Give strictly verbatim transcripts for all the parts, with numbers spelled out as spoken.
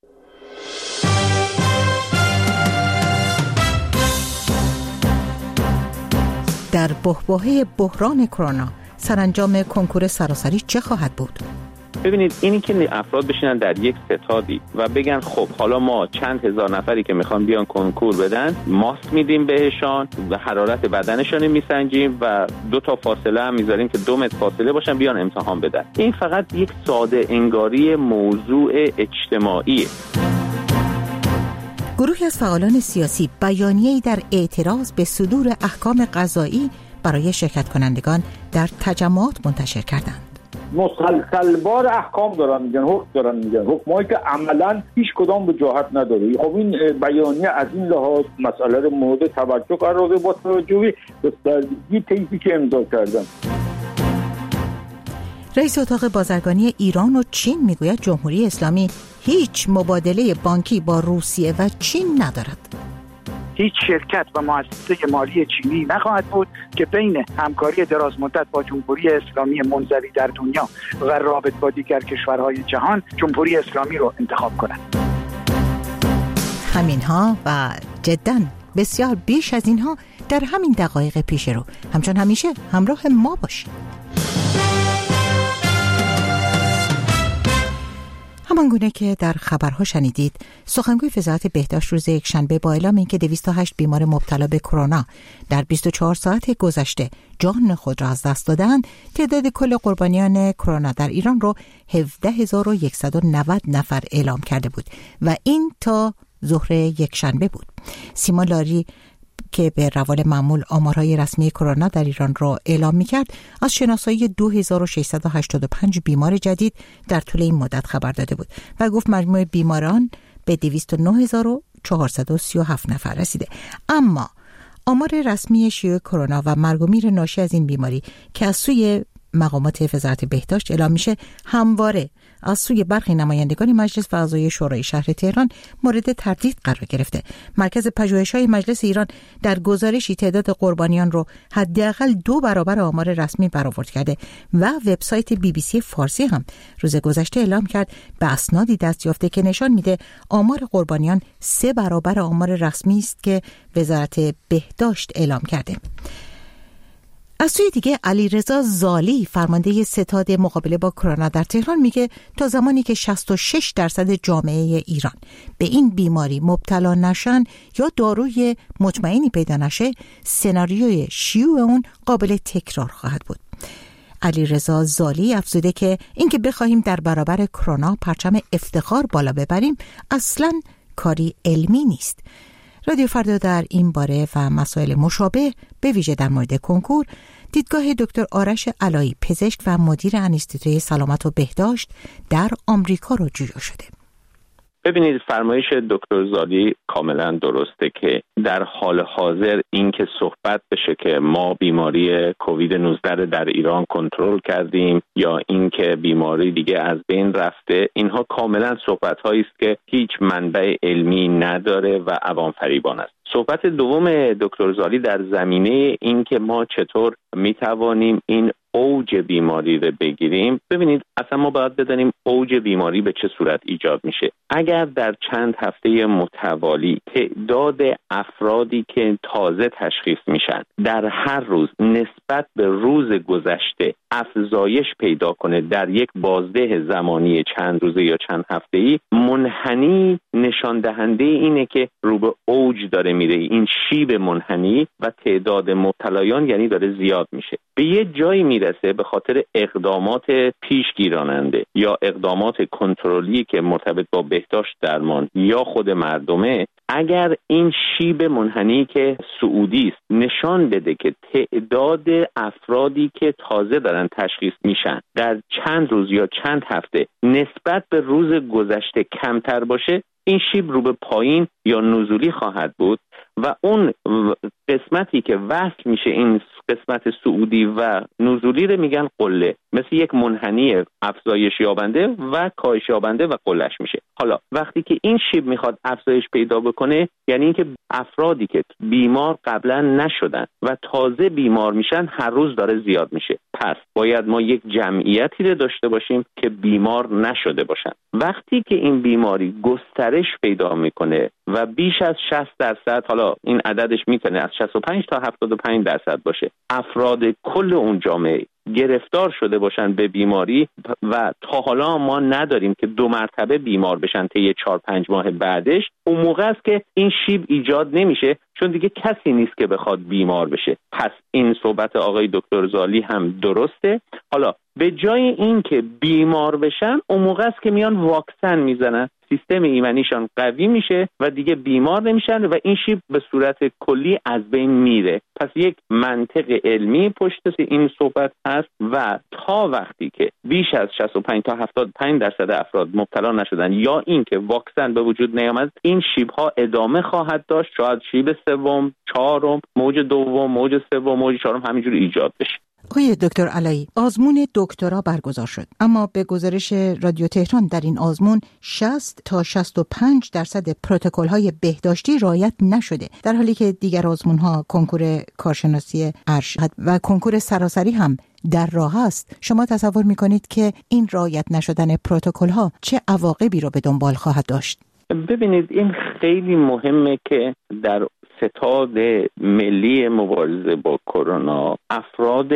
در بحبوحه بحران کرونا سرانجام کنکور سراسری چه خواهد بود؟ ببینید، اینی که افراد بشینن در یک ستادی و بگن خب حالا ما چند هزار نفری که میخوان بیان کنکور بدن ماسک میدیم بهشان و حرارت بدنشان میسنجیم و دو تا فاصله هم میذاریم که دو متر فاصله باشن بیان امتحان بدن، این فقط یک ساده انگاری موضوع اجتماعیه. گروهی از فعالان سیاسی بیانیه‌ای در اعتراض به صدور احکام قضایی برای شرکت کنندگان در تجمعات منتشر کردند. مسلسلبار احکام دارن میگن، حکم دارن میگن، حکمایی که عملاً هیچ کدام وجاهت نداره. خب این بیانیه از این لحاظ مسئله رو مورد توجه قرار داده با توجه به گستردگی طیفی که امضا کردن. رئیس اتاق بازرگانی ایران و چین میگوید جمهوری اسلامی هیچ مبادله بانکی با روسیه و چین ندارد. هیچ شرکت و مؤسسه مالی چینی نخواهد بود که بین همکاری دراز مدت با جمهوری اسلامی منزوی در دنیا و رابط با دیگر کشورهای جهان جمهوری اسلامی رو انتخاب کند. همینها و جداً بسیار بیش از اینها در همین دقایق پیش رو. همچون همیشه همراه ما باشید. همان گونه که در خبرها شنیدید، سخنگوی وزارت بهداشت روز یکشنبه با اعلام اینکه دویست و هشت بیمار مبتلا به کرونا در بیست و چهار ساعت گذشته جان خود را از دست دادند، تعداد کل قربانیان کرونا در ایران را هفده هزار و صد و نود نفر اعلام کرده بود و این تا ظهر یکشنبه بود. سیما لاری که به روال معمول آمارهای رسمی کرونا در ایران را اعلام می‌کرد، از شناسایی دو هزار و ششصد و هشتاد و پنج بیمار جدید در طول این مدت خبر داده بود و گفت مجموع بیماران به دویست و نه هزار و چهارصد و سی و هفت نفر رسیده. اما آمار رسمی شیوع کرونا و مرگ و میر ناشی از این بیماری که از سوی مقامات وزارت بهداشت اعلام میشه، همواره از سوی برخی نمایندگان مجلس و اعضای شورای شهر تهران مورد تردید قرار گرفته. مرکز پژوهش‌های مجلس ایران در گزارشی تعداد قربانیان رو حداقل دو برابر آمار رسمی برآورد کرده و وبسایت بی بی سی فارسی هم روز گذشته اعلام کرد به اسنادی دست یافته که نشان میده آمار قربانیان سه برابر آمار رسمی است که وزارت بهداشت اعلام کرده. از سوی دیگه علیرضا زالی فرمانده ستاد مقابله با کرونا در تهران میگه تا زمانی که شصت و شش درصد جامعه ایران به این بیماری مبتلا نشن یا داروی مطمئنی پیدا نشه، سناریوی شیوع اون قابل تکرار خواهد بود. علیرضا زالی افزوده که اینکه بخواهیم در برابر کرونا پرچم افتخار بالا ببریم اصلاً کاری علمی نیست. رادیو فردا در این باره و مسائل مشابه به ویژه در مورد کنکور دیدگاه دکتر آرش علایی، پزشک و مدیر انستیتوی سلامت و بهداشت در آمریکا رو جویا شده. ببینید، فرمایش دکتر زالی کاملا درسته که در حال حاضر این که صحبت بشه که ما بیماری کووید نوزده در ایران کنترل کردیم یا این که بیماری دیگه از بین رفته، اینها کاملا صحبت‌هایی است که هیچ منبع علمی نداره و عوام فریبان است. صحبت دوم دکتر زالی در زمینه این که ما چطور میتوانیم این اوج بیماری رو بگیریم. ببینید، اصلا ما باید بدانیم اوج بیماری به چه صورت ایجاد میشه. اگر در چند هفته متوالی تعداد افرادی که تازه تشخیص میشن در هر روز نسبت به روز گذشته افزایش پیدا کنه در یک بازده زمانی چند روزه یا چند هفته‌ای، منحنی نشان دهنده اینه که رو به اوج داره میره. این شیب منحنی و تعداد مبتلایان یعنی داره زیاد میشه. به یه جایی میرسه به خاطر اقدامات پیشگیراننده یا اقدامات کنترلی که مرتبط با بهداشت درمان یا خود مردمه، اگر این شیب منحنی که صعودی است نشان بده که تعداد افرادی که تازه دارن تشخیص میشن در چند روز یا چند هفته نسبت به روز گذشته کمتر باشه، این شیب رو به پایین یا نزولی خواهد بود و اون قسمتی که وصل میشه این قسمت صعودی و نزولی رو میگن قله، مثل یک منحنی افزایش یابنده و کاهش یابنده و قلهش میشه. حالا وقتی که این شیب میخواد افزایش پیدا بکنه، یعنی اینکه افرادی که بیمار قبلا نشدن و تازه بیمار میشن هر روز داره زیاد میشه. پس باید ما یک جمعیتی رو داشته باشیم که بیمار نشده باشن. وقتی که این بیماری گسترش پیدا میکنه و بیش از شصت درصد، حالا این عددش میتونه از شصت و پنج تا هفتاد و پنج درصد باشه، افراد کل اون جامعه گرفتار شده باشن به بیماری و تا حالا ما نداریم که دو مرتبه بیمار بشن طی چهار پنج ماه بعدش، اون موقع است که این شیب ایجاد نمیشه، چون دیگه کسی نیست که بخواد بیمار بشه. پس این صحبت آقای دکتر زالی هم درسته. حالا به جای این که بیمار بشن، اون موقع است که میان واکسن میزنن، سیستم ایمنیشان قوی میشه و دیگه بیمار نمیشن و این شیب به صورت کلی از بین میره. پس یک منطق علمی پشت این صحبت هست و تا وقتی که بیش از شصت و پنج تا هفتاد و پنج درصد افراد مبتلا نشدن یا اینکه واکسن به وجود نیامد، این شیب ها ادامه خواهد داشت. شاید شیب سوم، چهارم، موج دوم، موج سوم، موج چهارم همینجوری ایجاد بشه. آقای دکتر علایی، آزمون دکترا برگزار شد، اما به گزارش رادیو تهران در این آزمون شصت تا شصت و پنج درصد پروتکل‌های بهداشتی رعایت نشده، در حالی که دیگر آزمون‌ها کنکور کارشناسی ارشد و کنکور سراسری هم در راه است. شما تصور می‌کنید که این رعایت نشدن پروتکل‌ها چه عواقبی رو به دنبال خواهد داشت؟ ببینید، این خیلی مهمه که در ستاد ملی مبارزه با کرونا افراد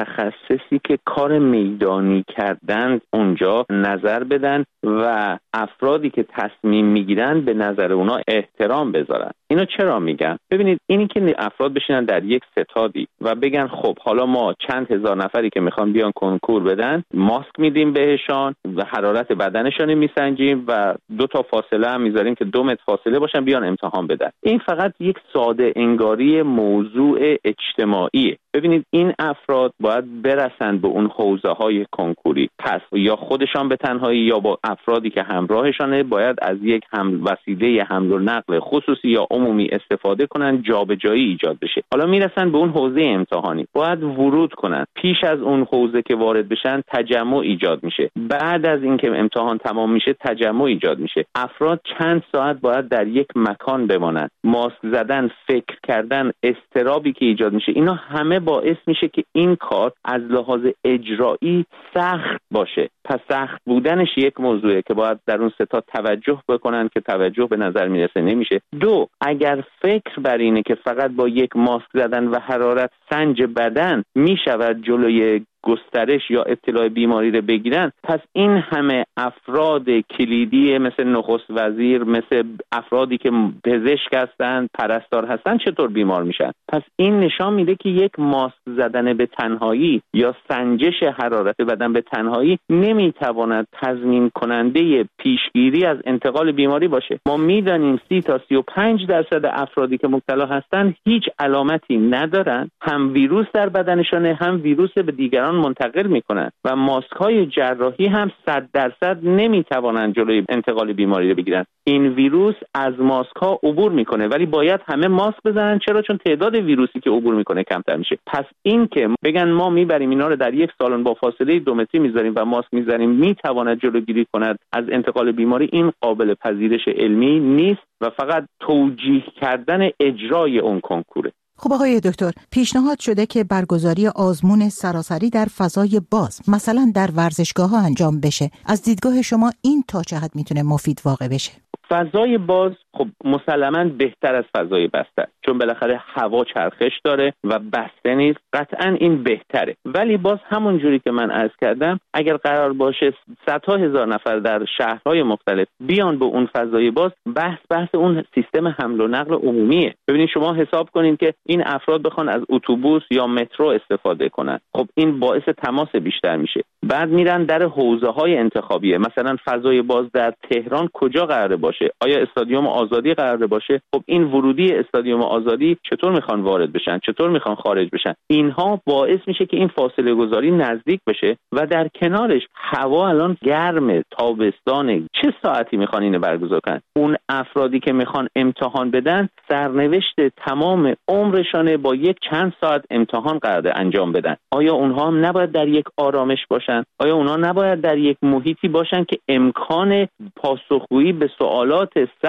متخصصی که کار میدانی کردند اونجا نظر بدن و افرادی که تصمیم میگیرن به نظر اونا احترام بذارن. اینو چرا میگم؟ ببینید، اینی که افراد بشینن در یک ستادی و بگن خب حالا ما چند هزار نفری که میخوان بیان کنکور بدن ماسک میدیم بهشان و حرارت بدنشان میسنجیم و دو تا فاصله هم میذاریم که دو متر فاصله باشن بیان امتحان بدن، این فقط یک ساده انگاری موضوع اجتماعیه. ببینید، این افراد باید برسن به اون حوزه های کنکوری، پس یا خودشان به تنهایی یا با افرادی که همراهشانه باید از یک هم وسیله حمل و نقل خصوصی یا عمومی استفاده کنن، جابجایی ایجاد بشه. حالا میرسن به اون حوزه امتحانی، باید ورود کنن. پیش از اون حوزه که وارد بشن تجمع ایجاد میشه، بعد از اینکه امتحان تمام میشه تجمع ایجاد میشه. افراد چند ساعت باید در یک مکان بمانن، ماسک زدن، فکر کردن، اضطرابی که ایجاد میشه، اینا همه باعث میشه که این کار از لحاظ اجرایی سخت باشه. پس سخت بودنش یک موضوعه که باید در اون ستاد توجه بکنن که توجه به نظر میرسه نمیشه. دو، اگر فکر بر اینه که فقط با یک ماسک زدن و حرارت سنج بدن میشود جلوی گسترش یا ابتلای بیماری رو بگیرن، پس این همه افراد کلیدی مثل نخست وزیر، مثل افرادی که پزشک هستن، پرستار هستن، چطور بیمار میشن؟ پس این نشان میده که یک ماسک زدن به تنهایی یا سنجش حرارت بدن به تنهایی نمیتواند تضمین کننده پیشگیری از انتقال بیماری باشه. ما میدانیم سی تا سی و پنج درصد افرادی که مبتلا هستن هیچ علامتی ندارن، هم ویروس در بدنشانه، هم ویروس به دیگران منتقل میکنن و ماسک های جراحی هم صد درصد نمیتوانند جلوی انتقال بیماری رو بگیرن. این ویروس از ماسک ها عبور میکنه، ولی باید همه ماسک بزنن. چرا؟ چون تعداد ویروسی که عبور میکنه کمتر میشه. پس این که بگن ما میبریم اینا رو در یک سالن با فاصله دو متری میذاریم و ماسک میذاریم میتواند جلوگیری کند از انتقال بیماری، این قابل پذیرش علمی نیست و فقط توجیه کردن اجرای اون کنکوره. خب آقای دکتر، پیشنهاد شده که برگزاری آزمون سراسری در فضای باز، مثلا در ورزشگاه ها انجام بشه. از دیدگاه شما این تا چه حد میتونه مفید واقع بشه؟ فضای باز خب مسلماً بهتر از فضای بسته، چون بالاخره هوا چرخش داره و بسته نیست. قطعاً این بهتره، ولی باز همون جوری که من عرض کردم، اگر قرار باشه صدها هزار نفر در شهرهای مختلف بیان به اون فضای باز، بحث بحث اون سیستم حمل و نقل عمومیه. ببینید شما حساب کنین که این افراد بخوان از اتوبوس یا مترو استفاده کنن، خب این باعث تماس بیشتر میشه. بعد میرن در حوزه‌های انتخابیه، مثلا فضای باز در تهران کجا قراره باشه؟ آیا استادیوم آزادی قراره باشه؟ خب این ورودی استادیوم آزادی چطور میخوان وارد بشن، چطور میخوان خارج بشن؟ اینها باعث میشه که این فاصله گذاری نزدیک بشه و در کنارش هوا الان گرمه، تابستانه، چه ساعتی میخوان اینو برگزار کنن؟ اون افرادی که میخوان امتحان بدن سرنوشت تمام عمرشانه با یک چند ساعت امتحان قراره انجام بدن. آیا اونها هم نباید در یک آرامش باشن؟ آیا اونها نباید در یک محیطی باشن که امکان پاسخگویی به سوالات سختی که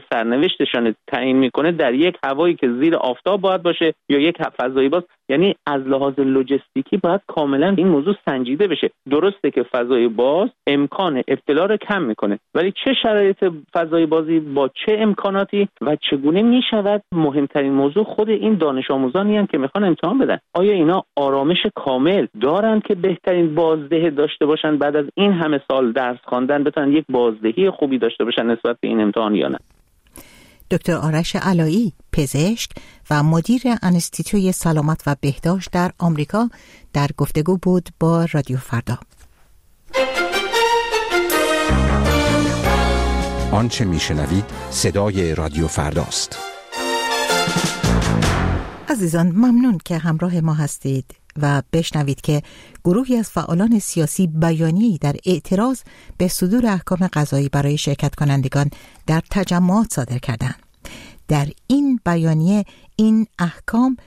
سرنوشتشان تعیین میکنه در یک هوایی که زیر آفتاب باید باشه یا یک فضایی باز. یعنی از لحاظ لوجستیکی باید کاملا این موضوع سنجیده بشه. درسته که فضای باز امکان ابتلا رو کم میکنه، ولی چه شرایط فضای بازی با چه امکاناتی و چگونه میشود مهمترین موضوع خود این دانش آموزانی هم که میخوان امتحان بدن. آیا اینا آرامش کامل دارن که بهترین بازده داشته باشن بعد از این همه سال درس خواندن، بتونن یک بازدهی خوبی داشته باشن نسبت به این امتحان یا نه؟ دکتر آرش علایی، پزشک و مدیر انستیتوی سلامت و بهداشت در آمریکا، در گفتگو بود با رادیو فردا. آنچه میشنوید صدای رادیو فرداست. عزیزان، ممنون که همراه ما هستید و بشنوید که گروهی از فعالان سیاسی بیانیه‌ای در اعتراض به صدور احکام قضایی برای شرکت کنندگان در تجمعات صادر کردند. در این بیانیه این احکام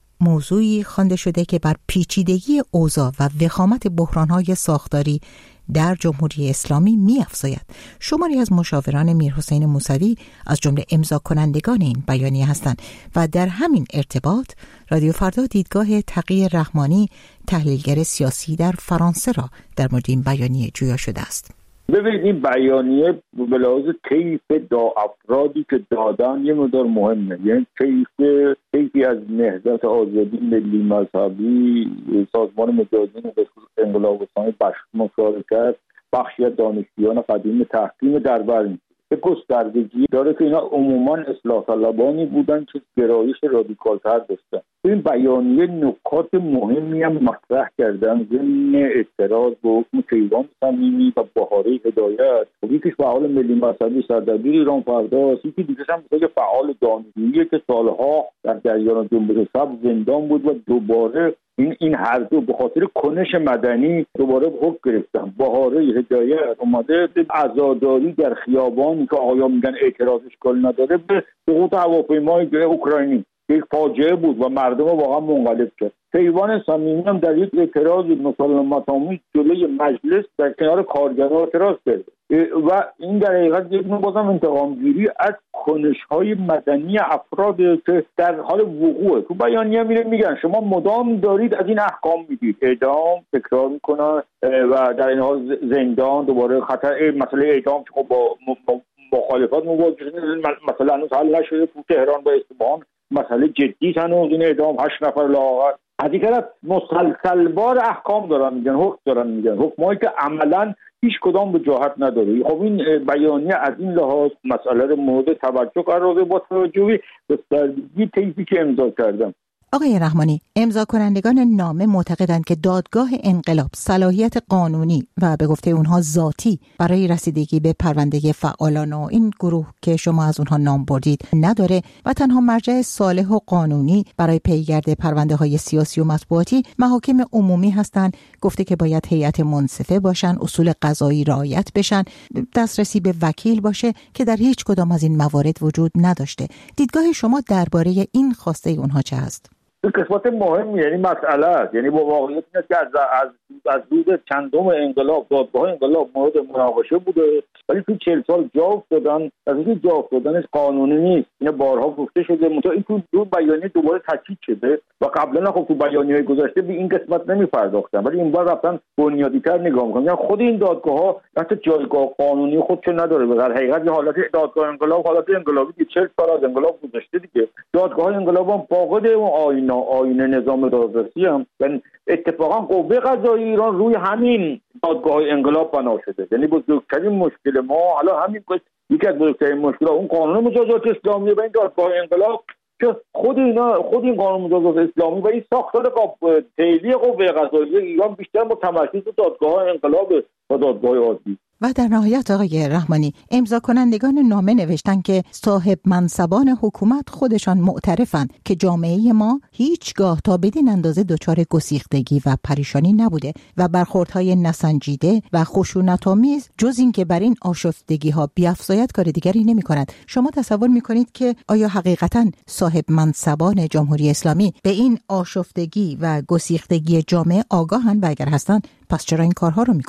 موضوعی خوانده شده که بر پیچیدگی اوضاع و وخامت بحران‌های ساختاری در جمهوری اسلامی می‌افزاید. شماری از مشاوران میرحسین موسوی از جمله امضا کنندگان این بیانیه هستند و در همین ارتباط رادیو فردا دیدگاه تقی رحمانی، تحلیلگر سیاسی در فرانسه را در مورد این بیانیه جویا شده است. ببینید این بیانیه به لحاظ کیف دا افرادی که دادن یه مقدار مهمه، یعنی کیف کیفی از نهضت آزادی ملی مذهبی، سازمان مجاهدین انقلاب اسلامی، بخش مشارکت، بخشی از دانشجویان قدیم تحکیم در بر به گستردگی داره که اینا عموما اصلاح طلبانی بودن که گرایش رادیکال‌تر داشتن. این بیانیه نکات مهمی هم مطرح کردن ضمن اعتراض به حکم کیوان صمیمی و بهاره هدایت. یکیش فعال ملی مذهبی سردبیر ایران فرداست، یکی دیگه هم مثلا فعال دانشجویی که سالها در جریان جنبش سبز زندان بود و دوباره این این هر دو به خاطر کنش مدنی دوباره حکم گرفتن. بهاره هدایت اومده عزاداری در خیابانی که آیا میگن اعتراض اشکال نداره به سقوط هواپیمای اوکراینی، یک فاجعه بود و مردم واقعا منقلب کرد. کیوان صمیمی هم در یک اعتراض مسالمت‌آمیز جلوی مجلس در کنار کارگران اعتراض کرد و این در حقیقت یک نوع بازم انتقام‌گیری از کنش‌های مدنی افراد که در حال وقوعه. تو بیانیه میره میگن شما مدام دارید از این احکام میدید، اعدام تکرار میکنن و در این حال زندان دوباره خطر مسئله اعدام که خب با مخالفات مواجه مثلا هنوز حل نشده تو تهران و اصفهان، مسئله جدی هنوز این اعدام هشت نفر لااقل. از این طرف مسلسلبار احکام دارن میگن، حکم دارن میگن، حکمایی که عملاً هیچ کدام وجاهت نداره. خب این بیانیه از این لحاظ مسئله رو مورد توجه قرار داده با توجه به گستردگی طیفی که امضا کردم. آقای رحمانی، امضا کنندگان نامه معتقدند که دادگاه انقلاب صلاحیت قانونی و به گفته اونها ذاتی برای رسیدگی به پرونده فعالان و این گروه که شما از اونها نام بردید نداره و تنها مرجع صالح و قانونی برای پیگرد پرونده های سیاسی و مطبوعاتی محاکم عمومی هستند. گفته که باید هیئت منصفه باشن، اصول قضایی رعایت بشن، دسترسی به وکیل باشه که در هیچ کدام از این موارد وجود نداشته. دیدگاه شما درباره این خواسته اونها چه است؟ این قسمت مهمی یعنی مسئله است، یعنی با واقعیت اینه که از از از روز چندم انقلاب دادگاه انقلاب مورد مناقشه بوده، ولی تو چهل سال جا افتادن. از اینکه جا افتادنش قانونی نیست، این بارها گفته شده، منتها این تو دو بیانیه دوباره تاکید شده و قبلا خب تو بیانیه‌های گذشته به این قسمت نمی‌پرداختن، ولی این بار رفتن بنیادی‌تر نگاه می‌کنن. یعنی خود این دادگاه‌ها حتی جایگاه قانونی خودشو نداره. در حقیقت یه حالت دادگاه انقلاب حالت انقلابی که چهل سال از انقلاب گذشته دیگه. دادگاه انقلاب هم فاقد اون آیین آیین نظام دادرسی هم، یعنی اتفاقا قوه قضایی ایران روی همین دادگاه انقلاب بنا شده. یعنی بزرگترین مشکل ما حالا همین یکی از بزرگترین مشکلات اون قانون مجازات اسلامی و این دادگاه انقلاب که خود اینا خود این قانون مجازات اسلامی و این ساختار تئوری قوه قضایی ایران بیشتر متمرکز به دادگاه انقلاب و دادگاه عادی. و در نهایت آقای رحمانی، امضا کنندگان نامه نوشتن که صاحب منصبان حکومت خودشان معترفند که جامعه ما هیچگاه تا بدین اندازه دچار گسیختگی و پریشانی نبوده و برخوردهای نسنجیده و خشونت‌آمیز جز این که بر این آشفتگی‌ها بیافزاید کار دیگری نمی‌کند. شما تصور می‌کنید که آیا حقیقتاً صاحب منصبان جمهوری اسلامی به این آشفتگی و گسیختگی جامعه آگاهند و اگر هستند پس چرا این کارها رو می‌کنند؟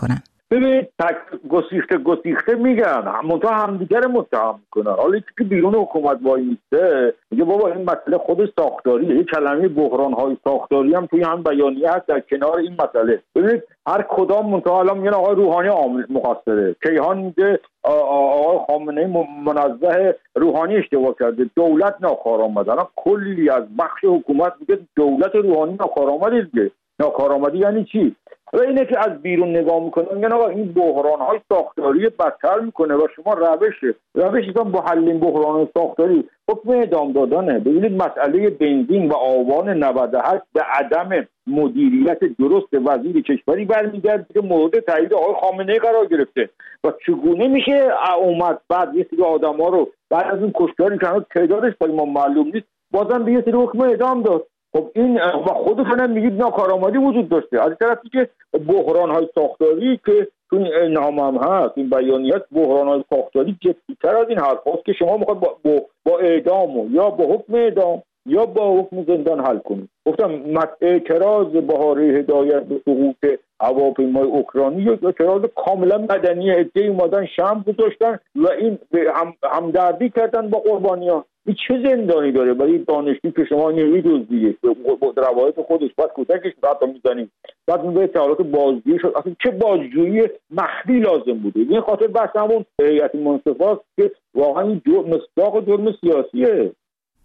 ببینید تک گسیخته گسیخته میگن منتها همدیگر متهم میکنن. حالا که بیرون حکومت وای میسته میگه بابا این مسئله خود ساختاریه. یه کلمه بحران های ساختاری هم توی هم بیانیه هست در کنار این مسئله. ببینید هر کدام منتها الان میگن آقای روحانی عامل مقصره، کیهان میگه آقای خامنه‌ای منزه روحانی اشتباه کرده، دولت ناکارآمد. الان کلی از بخش حکومت میگه دولت روحانی ناکارآمده دیگه. ناکارآمدی یعنی چی؟ و اینه که از بیرون نگاه میکنن میگن آقا این بحران‌های ساختاری بدتر میکنه و شما روشه روشتون با حل این بحران ساختاری حکم اعدام دادنه. ببینید مسئله بنزین و آبان نود و هشت به عدم مدیریت درست وزیر کشوری برمیگرده که مورد تایید آقای خامنه‌ای قرار گرفته و چگونه میشه اومد بعد یه سری آدم‌ها رو بعد از این کشتاری که هنوز تعدادش برای ما معلوم نیست بازم به یه سری حکم اعدام داد. خب این و خودتون هم میگید ناکارآمدی وجود داشته. از طرفی که بحران‌های ساختاری که تو این نامه هم هست، این بیانیه، بحران‌های ساختاری جدی‌تر از این حرف هست که شما میخواد با, با, با اعدام یا با حکم اعدام یا با حکم زندان حل کنید. گفتم اعتراض بهاره هدایت به سقوط هواپیمای اوکراینی یک اعتراض کاملا مدنی، عده‌ای اومدن شمع گذاشتن و این هم همدردی کردن با قربانیان. این چه زندانی داره برای دانشجویی که شما نیروی دزدیه با روایت خودش بعد کتکش حتی میزنیم بعد میگه اطلاعات بازجویی شد. اصلا چه بازجویی مخفی لازم بوده؟ این خاطر بحث همون هیئت منصفاست که واقعا این جرم مصداق جرم سیاسیه.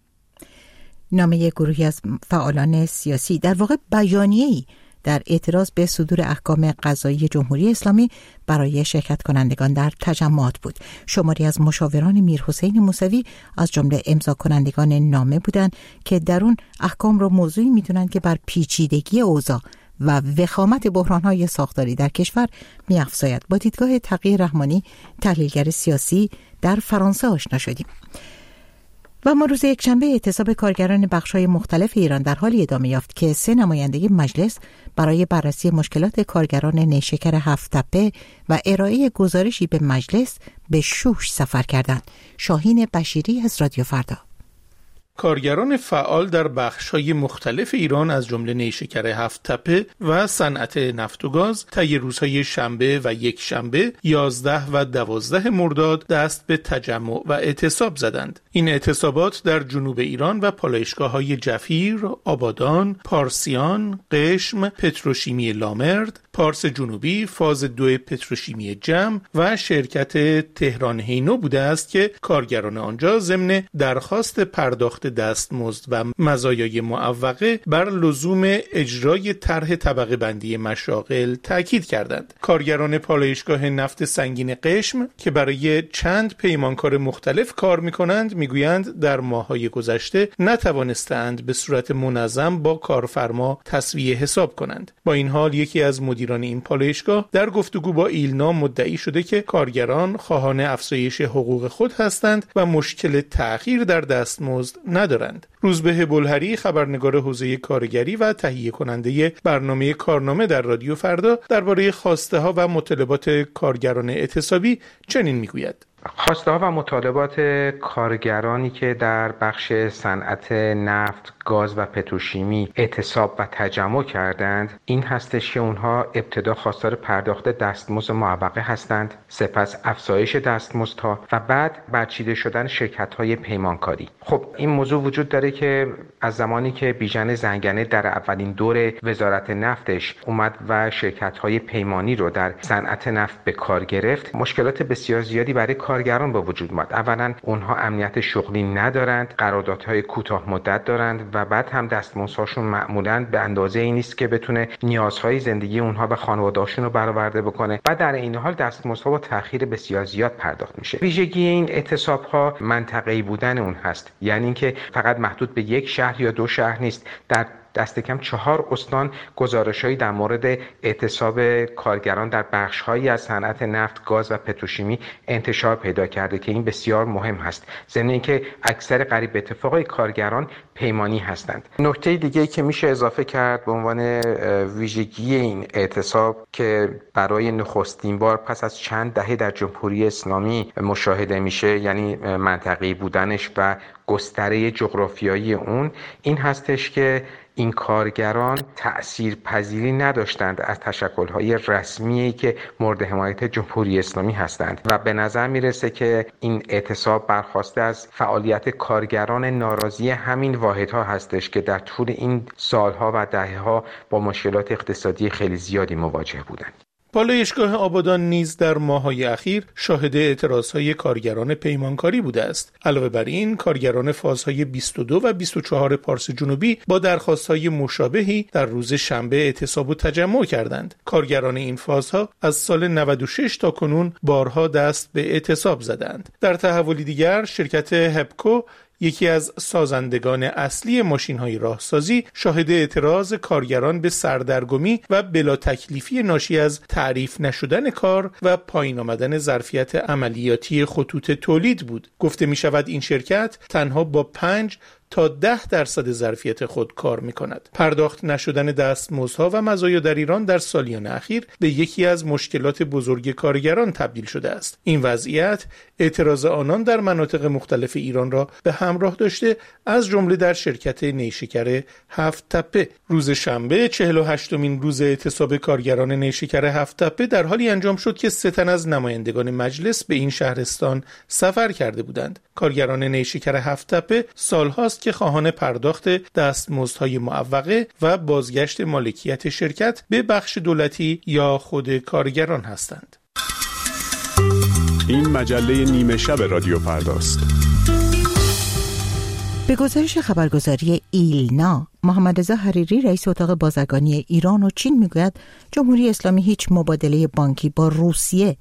نامه گروهی از فعالان سیاسی، در واقع بیانیه‌ای در اعتراض به صدور احکام قضایی جمهوری اسلامی برای شرکت کنندگان در تجمعات بود. شماری از مشاوران میرحسین موسوی از جمله امضا کنندگان نامه بودند که در اون احکام را موضوعی می‌دونند که بر پیچیدگی اوضاع و وخامت بحران‌های ساختاری در کشور می‌افزاید. با دیدگاه تقی رحمانی، تحلیلگر سیاسی، در فرانسه آشنا شدیم. و ما روز یکشنبه اعتصاب کارگران بخش‌های مختلف ایران در حالی ادامه یافت که سه نماینده مجلس برای بررسی مشکلات کارگران نیشکر هفت تپه و ارائه گزارشی به مجلس به شوش سفر کردند. شاهین بشیری از رادیو فردا. کارگران فعال در بخش‌های مختلف ایران از جمله نیشکر هفت تپه و صنعت نفت و گاز طی روزهای شنبه و یک شنبه یازده و دوازده مرداد دست به تجمع و اعتصاب زدند. این اعتصابات در جنوب ایران و پالایشگاه‌های جفیر، آبادان، پارسیان، قشم، پتروشیمی لامرد، پارس جنوبی، فاز دو پتروشیمی جم و شرکت تهران هینو بوده است که کارگران آنجا ضمن درخواست پرداخت دستمزد و مزایای معوقه بر لزوم اجرای طرح طبقه بندی مشاغل تاکید کردند. کارگران پالایشگاه نفت سنگین قشم که برای چند پیمانکار مختلف کار می‌کنند میگویند در ماه‌های گذشته نتوانستند به صورت منظم با کارفرما تسویه حساب کنند. با این حال یکی از مدیران این پالایشگاه در گفتگو با ایلنا مدعی شده که کارگران خواهان افزایش حقوق خود هستند و مشکل تأخیر در دستمزد ندارند. روزبه بلهری، خبرنگار حوزه کارگری و تهیه کننده برنامه کارنامه در رادیو فردا، درباره خواسته ها و مطالبات کارگران اعتصابی چنین میگوید: خواسته ها و مطالبات کارگرانی که در بخش صنعت نفت، گاز و پتروشیمی اعتصاب و تجمع کردند این هستش که اونها ابتدا خواستار پرداخت دستمزد معوقه هستند، سپس افزایش دستمزدها و بعد برچیده شدن شرکت‌های پیمانکاری. خب این موضوع وجود داره که از زمانی که بیژن زنگنه در اولین دور وزارت نفتش اومد و شرکت‌های پیمانی رو در صنعت نفت به کار گرفت، مشکلات بسیار زیادی برای کارگران به وجود اومد. اولا اونها امنیت شغلی ندارند، قراردادهای کوتاه مدت دارند و بعد هم دستمزدهاشون معمولاً به اندازه ای نیست که بتونه نیازهای زندگی اونها و خانواده‌هاشون رو برآورده بکنه و در این حال دستمزدها با تأخیر بسیار زیاد پرداخت میشه. ویژگی این اعتصاب‌ها منطقه‌ای بودن اون هست، یعنی اینکه فقط محدود به یک شهر یا دو شهر نیست. در دست کم چهار استان گزارش‌هایی در مورد اعتصاب کارگران در بخش‌هایی از صنعت نفت، گاز و پتروشیمی انتشار پیدا کرده که این بسیار مهم هست. ضمن اینکه اکثر قریب به اتفاق کارگران پیمانی هستند. نکته دیگه‌ای که میشه اضافه کرد به عنوان ویژگی این اعتصاب که برای نخستین بار پس از چند دهه در جمهوری اسلامی مشاهده میشه، یعنی منطقه‌ای بودنش و گستره جغرافیایی اون، این هستش که این کارگران تأثیرپذیری نداشتند از تشکل‌های رسمی که مورد حمایت جمهوری اسلامی هستند و به نظر میرسه که این اعتصاب برخواسته از فعالیت کارگران ناراضی همین واحدها هستش که در طول این سالها و دهه‌ها با مشکلات اقتصادی خیلی زیادی مواجه بودند. پالایشگاه آبادان نیز در ماه‌های اخیر شاهد اعتراضهای کارگران پیمانکاری بوده است. علاوه بر این، کارگران فازهای بیست و دو و بیست و چهار پارس جنوبی با درخواست‌های مشابهی در روز شنبه اعتصاب و تجمع کردند. کارگران این فازها از سال نود و شش تا کنون بارها دست به اعتصاب زدند. در تحولی دیگر، شرکت هپکو یکی از سازندگان اصلی ماشین‌های راهسازی شاهد اعتراض کارگران به سردرگمی و بلا تکلیفی ناشی از تعریف نشدن کار و پایین آمدن ظرفیت عملیاتی خطوط تولید بود. گفته می شود این شرکت تنها با پنج تا ده درصد ظرفیت خود کار می کند. پرداخت نشدن دستمزدها و مزایا در ایران در سالیان اخیر به یکی از مشکلات بزرگ کارگران تبدیل شده است. این وضعیت اعتراض آنان در مناطق مختلف ایران را به همراه داشته، از جمله در شرکت نیشکر هفت تپه. روز شنبه چهل و هشتمین روز اعتصاب کارگران نیشکر هفت تپه در حالی انجام شد که سه تن از نمایندگان مجلس به این شهرستان سفر کرده بودند. کارگران نیشکر هفت تپه سالهاست که خواهان پرداخت دستمزدهای معوقه و بازگشت مالکیت شرکت به بخش دولتی یا خود کارگران هستند. این مجله نیمه شب رادیو فرداست. به گزارش خبرگزاری ایلنا، محمد رضا حریری رئیس اتاق بازرگانی ایران و چین میگوید جمهوری اسلامی هیچ مبادله بانکی با روسیه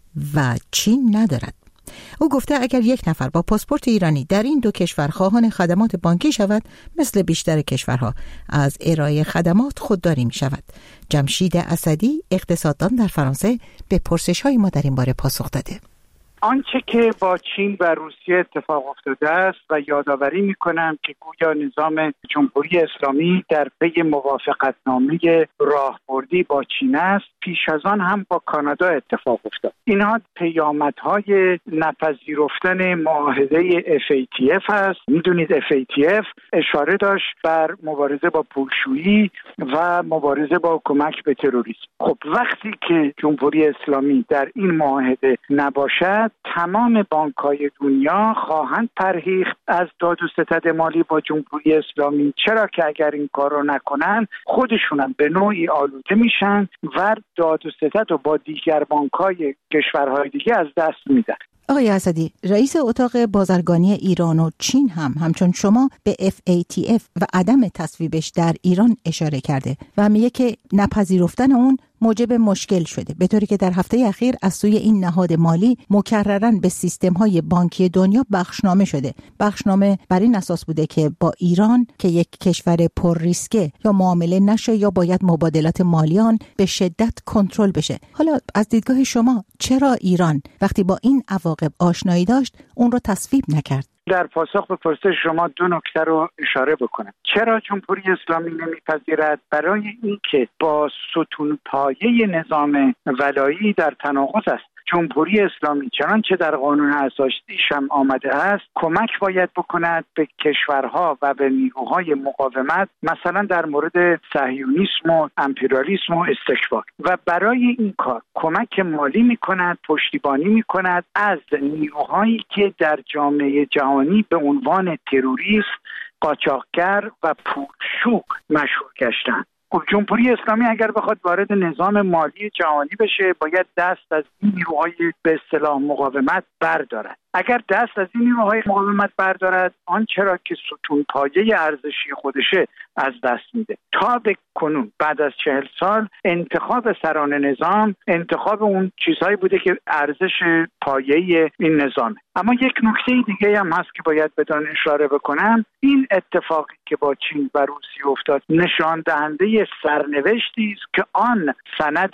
و چین ندارد. او گفته اگر یک نفر با پاسپورت ایرانی در این دو کشور خواهان خدمات بانکی شود، مثل بیشتر کشورها از ارائه خدمات خودداری می شود. جمشید اسدی، اقتصاددان در فرانسه، به پرسش‌های ما در این باره پاسخ داده. آنچه که با چین و روسیه اتفاق افتاده است و یادآوری می‌کنم که گویا نظام جمهوری اسلامی در پی موافقتنامه راهبردی با چین است، پیش از آن هم با کانادا اتفاق افتاد. اینها پیامدهای نپذیرفتن معاهده اف ای تی اف است. میدونید اف ای تی اف اشاره داشت بر مبارزه با پولشویی و مبارزه با کمک به تروریسم. خب وقتی که جمهوری اسلامی در این معاهده نباشد، تمام بانک‌های دنیا خواهند پرهیخت از داد و ستد مالی با جمهوری اسلامی، چرا که اگر این کار رو نکنن خودشونم به نوعی آلوده میشن و داد و ستد رو با دیگر بانک‌های کشورهای دیگه از دست میدن. آقای اسدی، رئیس اتاق بازرگانی ایران و چین هم همچون شما به اف ای تی اف و عدم تصویبش در ایران اشاره کرده و میگه که نپذیرفتن اون موجب مشکل شده، به طوری که در هفته اخیر از سوی این نهاد مالی مکرراً به سیستم‌های بانکی دنیا بخشنامه شده. بخشنامه بر این اساس بوده که با ایران که یک کشور پر ریسکه یا معامله نشه یا باید مبادلات مالی آن به شدت کنترل بشه. حالا از دیدگاه شما چرا ایران وقتی با این عواقب آشنایی داشت اون رو تصویب نکرد؟ در پاسخ به پرسش شما دو نکته رو اشاره بکنم. چرا جمهوری اسلامی نمیپذیرد؟ برای اینکه با ستون پایه نظام ولایی در تناقض است. جمهوری اسلامی چنانچه در قانون اساسیش هم آمده است، کمک باید بکند به کشورها و به نیروهای مقاومت، مثلا در مورد صهیونیسم و امپریالیسم و استکبار، و برای این کار کمک مالی میکند، پشتیبانی میکند از نیروهایی که در جامعه جهانی به عنوان تروریست، قاچاقگر و پولشو مشهور گشتند. جمهوری اسلامی اگر بخواد وارد نظام مالی جهانی بشه، باید دست از این نیروهای به اصطلاح مقاومت بردارد. اگر دست از این نیروهای مقاومت بردارد، آنچه را که ستون پایه ارزشی خودشه از دست میده. تا به کنون بعد از چهل سال انتخاب سران نظام انتخاب اون چیزهایی بوده که ارزش پایه این نظامه. اما یک نکته دیگه هم هست که باید بدان اشاره بکنم. این اتفاقی که با چین و روسیه افتاد نشان دهنده سرنوشتی است که آن سند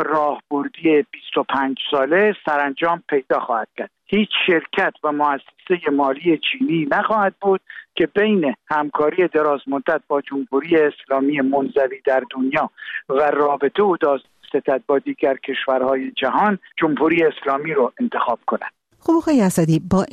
راهبردی بیست و پنج ساله سرانجام پیدا خواهد کرد. هیچ شرکت و مؤسسه مالی چینی نخواهد بود که بین همکاری درازمدت با جمهوری اسلامی منزوی در دنیا و رابطه و داد و ستد با دیگر کشورهای جهان جمهوری اسلامی رو انتخاب کند. خب آقای اسدی، با این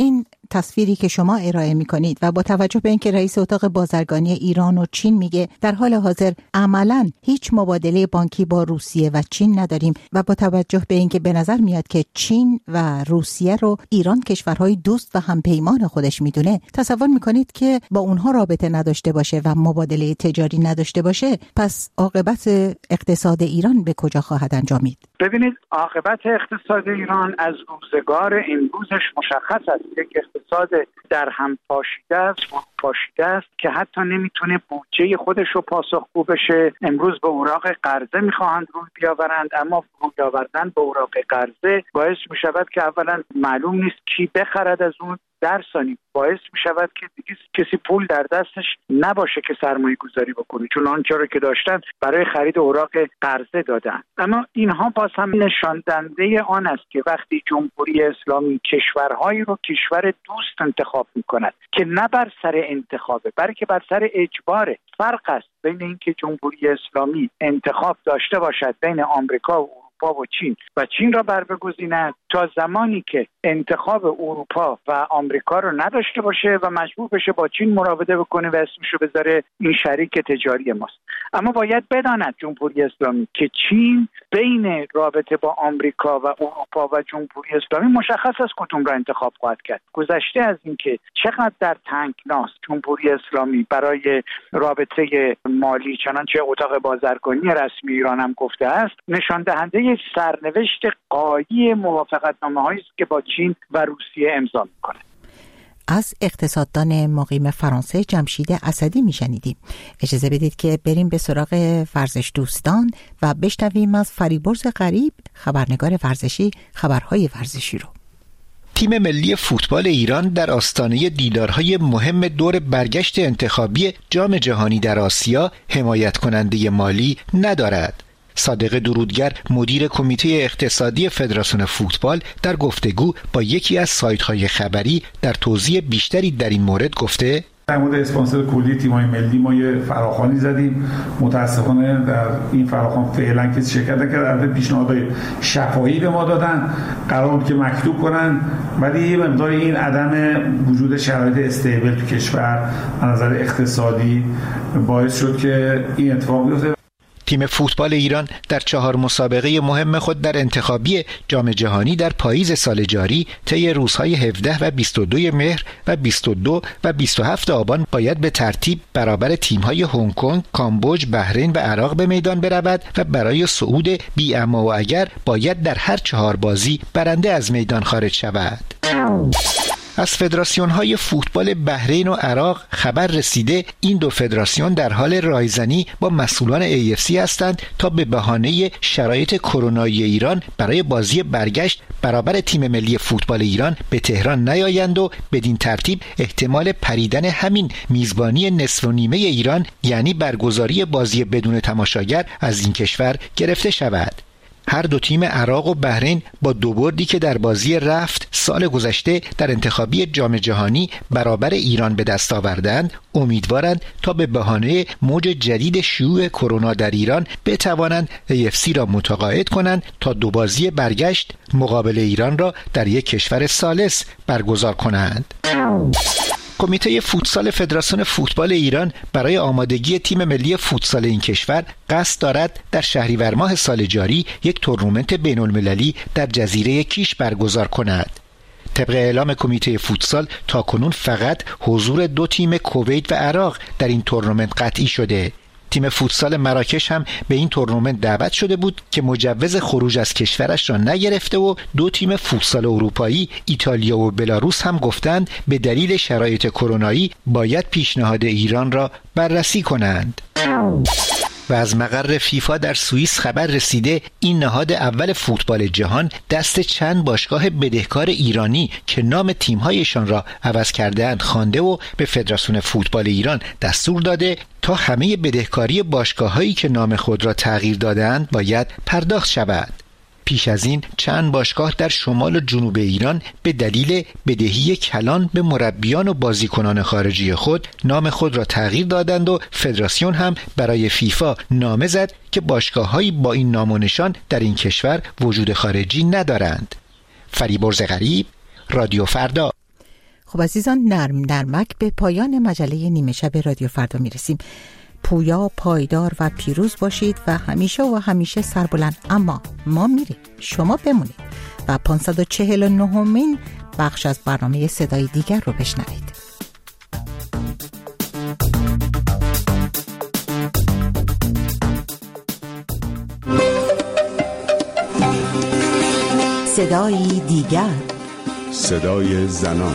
تصویری که شما ارائه می‌کنید و با توجه به اینکه رئیس اتاق بازرگانی ایران و چین میگه در حال حاضر عملاً هیچ مبادله بانکی با روسیه و چین نداریم و با توجه به اینکه به نظر میاد که چین و روسیه رو ایران کشورهای دوست و همپیمان خودش میدونه، تصور میکنید که با اونها رابطه نداشته باشه و مبادله تجاری نداشته باشه، پس عاقبت اقتصاد ایران به کجا خواهد انجامید؟ ببینید، عاقبت اقتصاد ایران از روزگار امروزش مشخص است. یک اقتصاد در هم پاشیده است، پاشیده است که حتی نمیتونه بودجه خودش رو پاسخگو بشه. امروز به اوراق قرضه میخواهند روی بیاورند، اما روی آوردن به اوراق قرضه باعث میشود که اولا معلوم نیست کی بخرد از اون، در ثانی باعث می شود که دیگه کسی پول در دستش نباشه که سرمایه گذاری بکنه، چون آنچه رو که داشتن برای خرید اوراق قرضه دادن. اما اینها باز هم نشان دهنده آن است که وقتی جمهوری اسلامی کشورهایی رو کشور دوست انتخاب می کند که نه بر سر انتخابه بلکه بر سر اجباره. فرق است بین اینکه جمهوری اسلامی انتخاب داشته باشد بین آمریکا و اروپا و چین و چین را بر بگزیند، تا زمانی که انتخاب اروپا و آمریکا رو نداشته باشه و مجبور بشه با چین مراوده بکنه و اسمش رو بذاره این شریک تجاری ماست. اما باید بداند جمهوری اسلامی که چین بین رابطه با آمریکا و اروپا و جمهوری اسلامی مشخص است کدوم را انتخاب خواهد کرد. گذشته از اینکه چقدر در تنگناست جمهوری اسلامی برای رابطه مالی، چنانچه اتاق بازرگانی رسمی ایران هم گفته است، نشان دهنده سرنوشت غایی موافقتنامه‌هایی است که با چین و روسیه امضا می‌کنه. از اقتصاددان مقیم فرانسه جمشید اسدی میشنیدیم. اجازه بدید که بریم به سراغ ورزش دوستان و بشنویم از فریبرز غریب، خبرنگار ورزشی، خبرهای ورزشی رو. تیم ملی فوتبال ایران در آستانه دیدارهای مهم دور برگشت انتخابی جام جهانی در آسیا حمایت کننده مالی ندارد. صادق درودگر، مدیر کمیته اقتصادی فدراسیون فوتبال، در گفتگو با یکی از سایت‌های خبری در توضیح بیشتری در این مورد گفته: در مورد اسپانسر کلی تیم‌های ملی ما یه فراخوانی زدیم. متاسفانه در این فراخوان فعلا کسی شرکت نکرد. البته پیشنهادهای شفاهی به ما دادن، قرار بود که مکتوب کنن، ولی یه مقدار این عدم وجود شرایط استیبل تو کشور از نظر اقتصادی باعث شد که این اتفاق بیفته. تیم فوتبال ایران در چهار مسابقه مهم خود در انتخابی جام جهانی در پاییز سال جاری طی روزهای هفده و بیست و دو مهر و بیست و دو و بیست و هفت آبان باید به ترتیب برابر تیم‌های هنگ کنگ، کامبوج، بحرین و عراق به میدان برود و برای صعود بی اما و اگر باید در هر چهار بازی برنده از میدان خارج شود. از فدراسیون‌های فوتبال بحرین و عراق خبر رسیده این دو فدراسیون در حال رایزنی با مسئولان ای اف سی هستند تا به بهانه شرایط کرونایی ایران برای بازی برگشت برابر تیم ملی فوتبال ایران به تهران نیایند و بدین ترتیب احتمال پریدن همین میزبانی نصف و نیمه ایران، یعنی برگزاری بازی بدون تماشاگر، از این کشور گرفته شود. هر دو تیم عراق و بحرین با دو بردی که در بازی رفت سال گذشته در انتخابی جام جهانی برابر ایران به دست آوردند، امیدوارند تا به بهانه موج جدید شیوع کرونا در ایران بتوانند ای اف سی را متقاعد کنند تا دو بازی برگشت مقابل ایران را در یک کشور ثالث برگزار کنند. کمیته فوتسال فدراسیون فوتبال ایران برای آمادگی تیم ملی فوتسال این کشور قصد دارد در شهریور ماه سال جاری یک تورنمنت بین المللی در جزیره کیش برگزار کند. طبق اعلام کمیته فوتسال تاکنون فقط حضور دو تیم کویت و عراق در این تورنمنت قطعی شده. تیم فوتسال مراکش هم به این تورنمنت دعوت شده بود که مجوز خروج از کشورش را نگرفته و دو تیم فوتسال اروپایی ایتالیا و بلاروس هم گفتند به دلیل شرایط کرونایی باید پیشنهاد ایران را بررسی کنند. و از مقر فیفا در سوئیس خبر رسیده این نهاد اول فوتبال جهان دست چند باشگاه بدهکار ایرانی که نام تیم‌هایشان را عوض کرده‌اند خوانده و به فدراسیون فوتبال ایران دستور داده تا همه بدهکاری باشگاه‌هایی که نام خود را تغییر داده‌اند باید پرداخت شود. پیش از این چند باشگاه در شمال و جنوب ایران به دلیل بدهی کلان به مربیان و بازیکنان خارجی خود نام خود را تغییر دادند و فدراسیون هم برای فیفا نامه زد که باشگاه‌هایی با این نام و نشان در این کشور وجود خارجی ندارند. فریبرز غریب، رادیو فردا. خب عزیزان، نرم نرمک به پایان مجله نیمه شب رادیو فردا میرسیم. پویا، پایدار و پیروز باشید و همیشه و همیشه سربلند. اما ما میریم، شما بمونید و پانصد و چهل و نهمین بخش از برنامه صدای دیگر رو بشنوید. صدای دیگر، صدای زنان.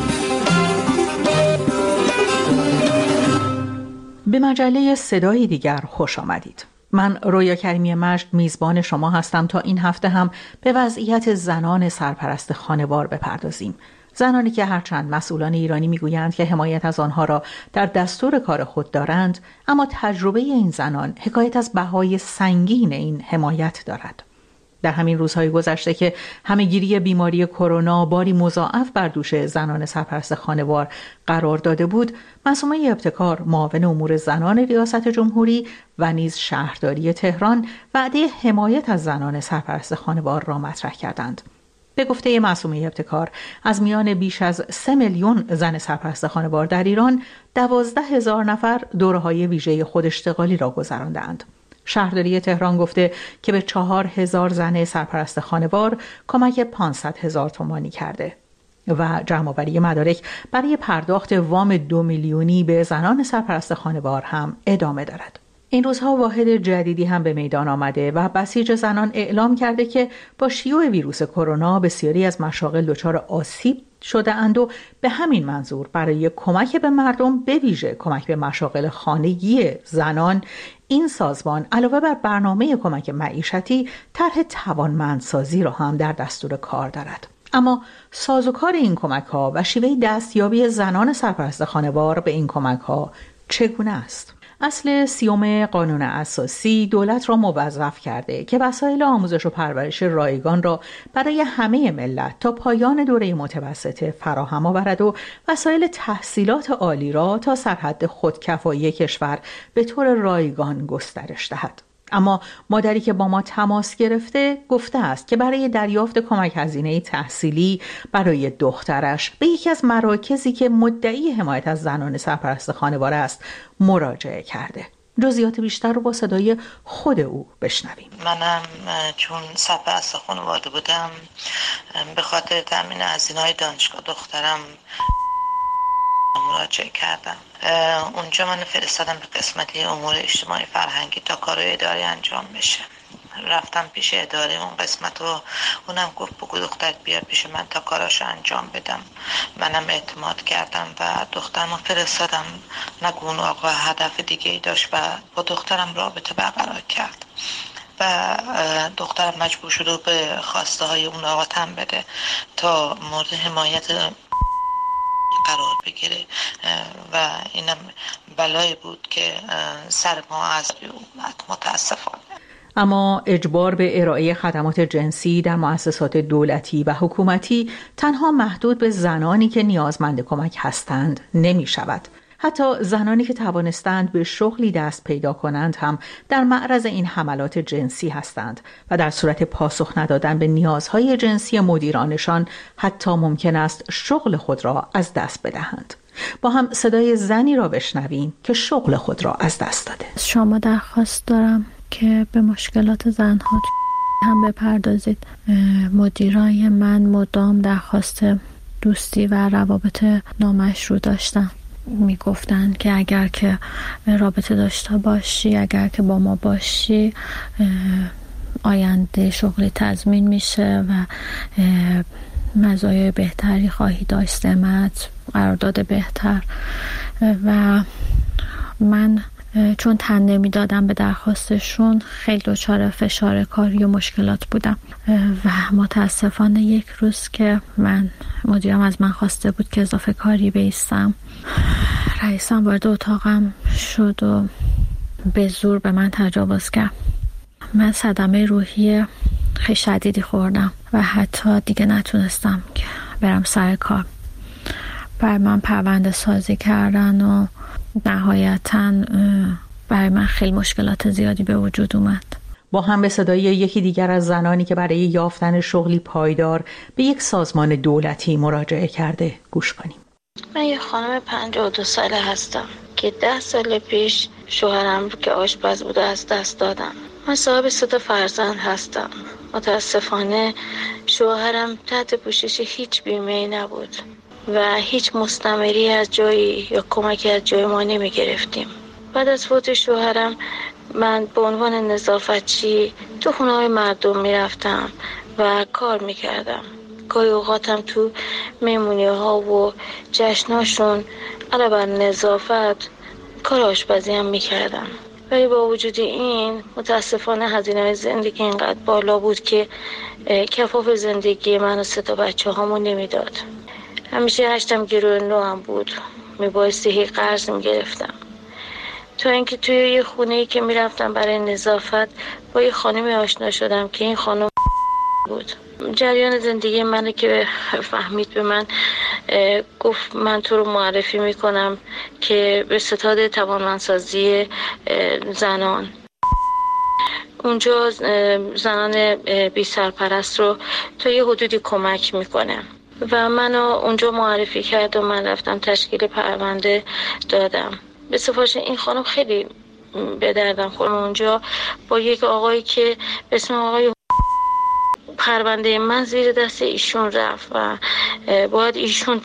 به مجله صدای دیگر خوش آمدید. من رویا کریمی مجد میزبان شما هستم تا این هفته هم به وضعیت زنان سرپرست خانوار بپردازیم. زنانی که هرچند مسئولان ایرانی میگویند که حمایت از آنها را در دستور کار خود دارند، اما تجربه این زنان حکایت از بهای سنگین این حمایت دارد. در همین روزهای گذشته که همه‌گیری بیماری کرونا باری مضاعف بر دوش زنان سرپرست خانوار قرار داده بود، معصومه ابتکار، معاون امور زنان ریاست جمهوری و نیز شهرداری تهران وعده حمایت از زنان سرپرست خانوار را مطرح کردند. به گفته معصومه ابتکار، از میان بیش از سه میلیون زن سرپرست خانوار در ایران، دوازده هزار نفر دوره‌های ویژه خوداشتغالی را گذراندند. شهرداری تهران گفته که به چهار هزار زن سرپرست خانوار کمک پانصد هزار تومانی کرده و جمع‌آوری مدارک برای پرداخت وام دو میلیونی به زنان سرپرست خانوار هم ادامه دارد. این روزها واحد جدیدی هم به میدان آمده و بسیج زنان اعلام کرده که با شیوع ویروس کرونا بسیاری از مشاغل دچار آسیب شده اند و به همین منظور برای کمک به مردم، به ویژه کمک به مشاغل خانگی زنان، این سازمان علاوه بر برنامه کمک معیشتی طرح توانمندسازی را هم در دستور کار دارد. اما سازوکار این کمک ها و شیوه دستیابی زنان سرپرست خانوار به این کمک ها چگونه است؟ اصل سیوم قانون اساسی دولت را موظف کرده که وسایل آموزش و پرورش رایگان را برای همه ملت تا پایان دوره متوسطه فراهم آورد و وسایل تحصیلات عالی را تا سرحد خودکفایی کشور به طور رایگان گسترش دهد. اما مادری که با ما تماس گرفته گفته است که برای دریافت کمک هزینه تحصیلی برای دخترش به یکی از مراکزی که مدعی حمایت از زنان سرپرست خانوار است مراجعه کرده. جزئیات بیشتر رو با صدای خود او بشنویم. منم چون سرپرست خانواده بودم، به خاطر تامین هزینه‌های دانشگاه دخترم مراجعه کردم. اونجا من فرستادم به قسمت امور اجتماعی فرهنگی تا کار اداری انجام بشه. رفتم پیش اداره اون قسمت و اونم گفت بگو دخترت بیا پیش من تا کاراشو انجام بدم. منم اعتماد کردم و دخترمو فرستادم. نگو اون آقا هدف دیگه ای داشت و با دخترم رابطه برقرار کرد و دخترم مجبور شد و به خواسته های اون آقا تن بده تا مورد حمایت قرار بگیره و اینم بلایی بود که سر ما از اومد متاسفانه. اما اجبار به ارائه خدمات جنسی در مؤسسات دولتی و حکومتی تنها محدود به زنانی که نیازمند کمک هستند نمی شود. حتی زنانی که توانستند به شغلی دست پیدا کنند هم در معرض این حملات جنسی هستند و در صورت پاسخ ندادن به نیازهای جنسی مدیرانشان حتی ممکن است شغل خود را از دست بدهند. با هم صدای زنی را بشنویم که شغل خود را از دست داده. شما درخواست دارم که به مشکلات زنها هم بپردازید. مدیرای من مدام درخواست دوستی و روابط نامشروع داشتن. می گفتن که اگر که رابطه داشته باشی، اگر که با ما باشی، آینده شغلی تضمین میشه و مزایای بهتری خواهی داشت، سمت، قرارداد بهتر. و من چون تن نمیدادم به درخواستشون خیلی دچار فشار کاری و مشکلات بودم و متاسفانه یک روز که من مدیرم از من خواسته بود که اضافه کاری بیستم، رئیسم وارد اتاقم شد و به زور به من تجاوز کرد. من صدمه روحی خیلی شدیدی خوردم و حتی دیگه نتونستم که برم سر کار. برای من پرونده سازی کردن و نهایتاً برای من خیلی مشکلات زیادی به وجود اومد. با هم به صدای یکی دیگر از زنانی که برای یافتن شغلی پایدار به یک سازمان دولتی مراجعه کرده گوش کنیم. من یه خانم پنجاه و دو ساله هستم که ده سال پیش شوهرم رو که آشپز بوده از دست دادم. من صاحب سه تا فرزند هستم. متاسفانه شوهرم تحت پوشش هیچ بیمه‌ای نبود و هیچ مستمری از جایی یا کمکی از جای ما نمی گرفتیم. بعد از فوت شوهرم من به عنوان نظافتچی تو خونه‌های مردم می رفتم و کار می کردم. گاهی اوقاتم تو مهمونی ها و جشناشون علاوه بر نظافت کار آشپزی هم می کردم. ولی با وجود این متاسفانه هزینه زندگی اینقدر بالا بود که کفاف زندگی من و سه تا بچه هامو نمی داد. همیشه هشتم گروه نو هم بود، می بایستی هی قرض می گرفتم. تا اینکه توی یه خونه‌ای که می رفتم برای نظافت با یه خانمی آشنا شدم که این خانم بود. جریان زندگی منو که فهمید به من گفت من تو رو معرفی میکنم که به ستاد توانمندسازی زنان. اونجا زنان بی سرپرست رو تا یه حدودی کمک میکنه و منو اونجا معرفی کرد و من رفتم تشکیل پرونده دادم. به سفارش این خانم خیلی به دردم خورد. اونجا با یک آقایی که به اسم آقای پرونده من زیر دست ایشون رفت و باید ایشون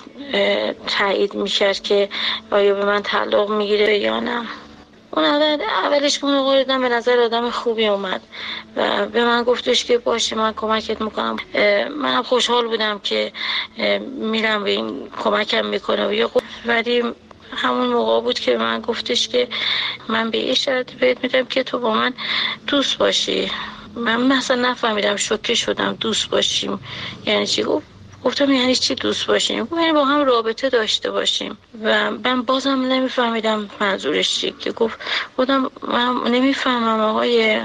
تایید میکرد که آیا به من تعلق میگیره یا نه. اون اول اولش اون آقا دیدم به نظر آدم خوبی اومد و به من گفتش که باشه من کمکت میکنم. منم خوشحال بودم که میرم به این کمکم میکنه. ولی همون موقع بود که به من گفتش که من به یه شرط بهت میدم که تو با من دوست باشی. من مثلا نفهمیدم، شوکه شدم. دوست باشیم یعنی چی؟ گفتم یعنی چی دوست باشیم؟ گفت یعنی با هم رابطه داشته باشیم و من بازم نمیفهمیدم منظورش چی. که گفت بودم من نمیفهمم آقای.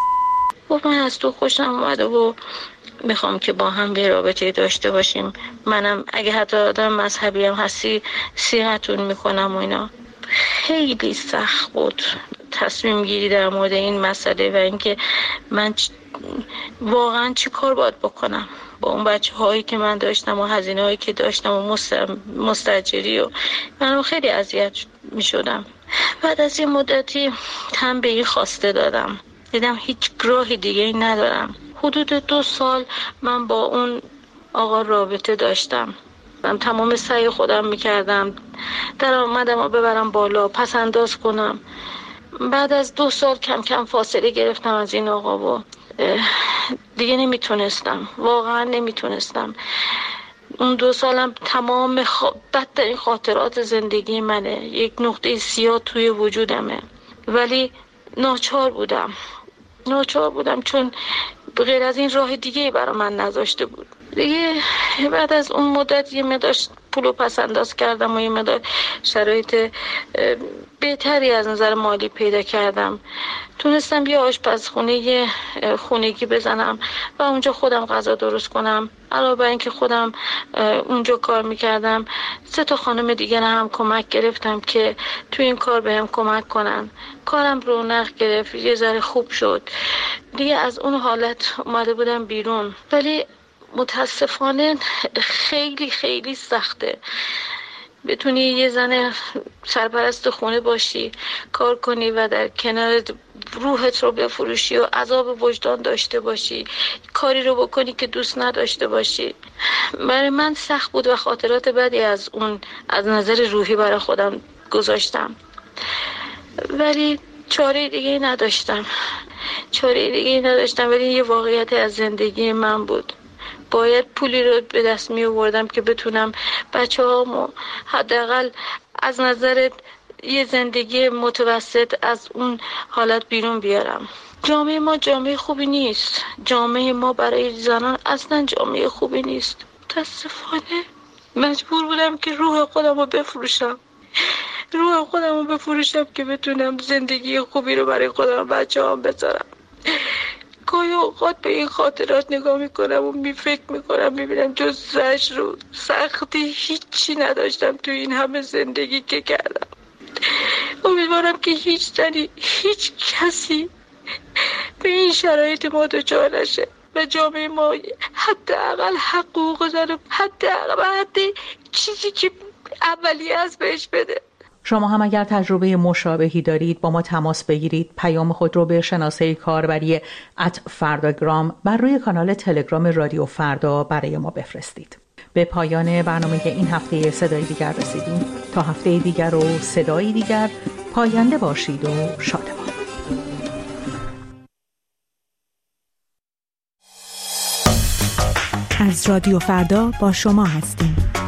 گفت من از تو خوشم اومده و میخوام که با هم به رابطه داشته باشیم. منم اگه حتی آدم مذهبی هم هستی صیغتون میکنم و اینا. خیلی سخت بود تصمیم گیری در مورد این مسئله و اینکه من چ... واقعا چی کار باید بکنم با اون بچه هایی که من داشتم و هزینه هایی که داشتم و مستاجری و من خیلی اذیت می شدم. بعد از این مدتی تن به این خواسته دادم، دیدم هیچ راهی دیگه ای ندارم. حدود دو سال من با اون آقا رابطه داشتم. من تمام سعی خودم میکردم درآمدم رو ببرم بالا، پس انداز کنم. بعد از دو سال کم کم فاصله گرفتم از این آقا و دیگه نمیتونستم، واقعا نمیتونستم. اون دو سالم تمام خ... بدترین خاطرات زندگی منه، یک نقطه سیاه توی وجودمه. ولی ناچار بودم ناچار بودم چون غیر از این راه دیگه برای من نذاشته بود. دیگه بعد از اون مدت یه مقدار پولو پس انداز کردم و یه مقدار شرایط بهتری از نظر مالی پیدا کردم. تونستم یه آشپزخونه یه خونگی بزنم و اونجا خودم غذا درست کنم. علاوه بر اینکه خودم اونجا کار میکردم، سه تا خانم دیگر هم کمک گرفتم که توی این کار بهم کمک کنن. کارم رونق گرفت، یه ذره خوب شد. دیگه از اون حالت اومده بودم بیرون. ولی متاسفانه خیلی خیلی سخته بتونی یه زن سرپرست خونه باشی، کار کنی و در کنار روحت رو بفروشی و عذاب وجدان داشته باشی، کاری رو بکنی که دوست نداشته باشی. برای من سخت بود و خاطرات بدی از اون از نظر روحی برای خودم گذاشتم. ولی چاره دیگه نداشتم چاره دیگه نداشتم ولی یه واقعیت از زندگی من بود. باید پولی رو به دست می آوردم که بتونم بچه هامو حداقل از نظر یه زندگی متوسط از اون حالت بیرون بیارم. جامعه ما جامعه خوبی نیست. جامعه ما برای زنان اصلا جامعه خوبی نیست. متاسفانه مجبور بودم که روح خودم رو بفروشم. روح خودم رو بفروشم که بتونم زندگی خوبی رو برای خودم و بچه هم بذارم. گاهی اوقات به این خاطرات نگاه میکنم و می فکر میکنم میبینم جز زجر و سختی هیچی نداشتم تو این همه زندگی که کردم. امیدوارم که هیچ زنی هیچ کسی به این شرایط ما دچار نشه و جامعه ما حداقل حقوق زن، حداقل حتی چیزی که اولیه از بهش بده. شما هم اگر تجربه مشابهی دارید با ما تماس بگیرید. پیام خود رو به شناسه کاربری ات فرداگرام بر روی کانال تلگرام رادیو فردا برای ما بفرستید. به پایان برنامه این هفته صدای دیگر رسیدیم. تا هفته دیگر و صدای دیگر، پاینده باشید و شادمان. از رادیو فردا با شما هستیم.